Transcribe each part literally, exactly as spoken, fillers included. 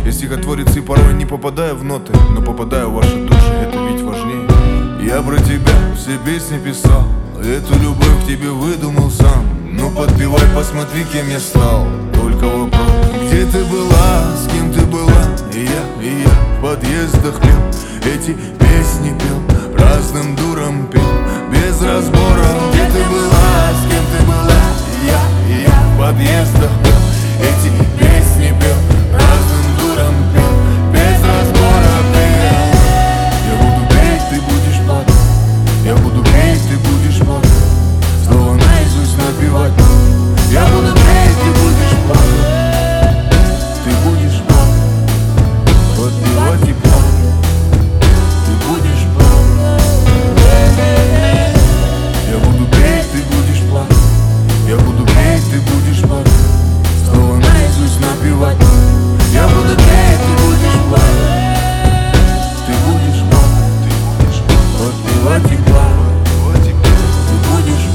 Я стихотворец и порой не попадаю в ноты, но попадаю в ваши души, это ведь важнее. Я про тебя все песни писал, эту любовь к тебе выдумал сам. Ну подпевай, посмотри, кем я стал. Только вопрос, где ты была, с кем ты была? И я, и я в подъездах пел, эти песни пел, разным дурам пел, без разбора. Где ты была, с кем ты была? И я, и я в подъездах пел, эти песни пел, разным дурам пел, без разбора пел. Я буду петь, ты будешь плакать, я буду петь, ты будешь плакать, снова наизусть напевать. Я буду петь, ты будешь плакать, ты будешь плакать, подпевать и плакать, ты будешь плакать. Я буду петь, ты будешь плакать, я буду петь, ты будешь плакать, снова наизусть напевать. Я буду петь, ты будешь плакать, ты будешь плакать, подпевать и плакать, ты будешь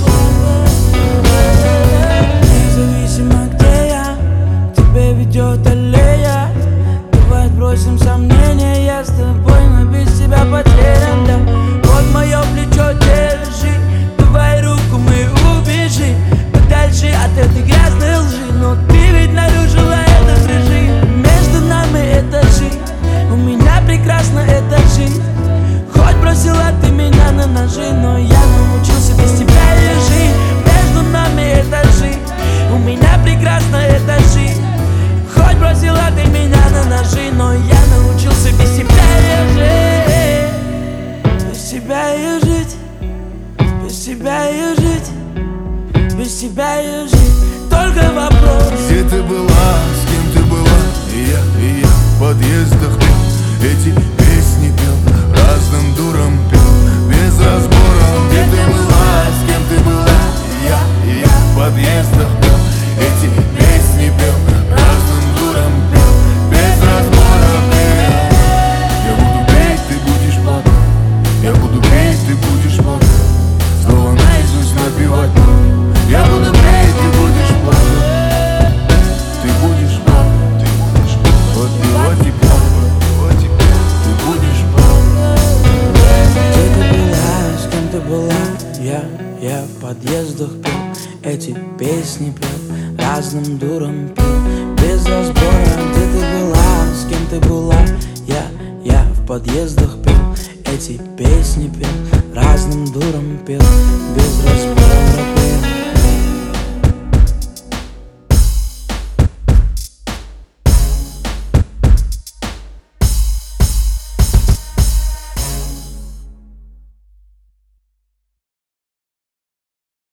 плакать. Независимо где я, к тебе ведет аллея. Давай отбросим сомнения, я с тобой, но без тебя потерян, да. Вот мое плечо держи, давай руку мы убежим подальше от этой грязной лжи. Но ты ведь нарушила этот режим. Между нами этажи, у меня прекрасна эта жизнь. Хоть бросила ты меня на ножи, но я научился без тебя и жить. Между нами этажи, у меня прекрасна эта жизнь. Хоть бросила ты меня на ножи, но я научился без тебя и жить. Без тебя и жить, без тебя и жить, без тебя и жить. Только вопрос, где ты была, с кем ты была? И я, и я в подъездах пел, эти песни пел, разным дурам пел, без разбора. Где ты была, с кем ты была? И я, и я в подъездах пел, эти песни пел, разным дурам пел, без разбора пел. Я буду петь, ты будешь плакать, я буду петь, ты будешь плакать, снова наизусть напевать. Я буду петь, ты будешь плакать, ты будешь плакать, подпевать и плакать, ты будешь плакать. где ты была, с кем ты была? Я, я в подъездах пел, эти песни пел, разным дурам пел, без разбора. Где ты была, с кем ты была? Я, я в подъездах пел, эти песни пел, разным дурам пел, без разбора.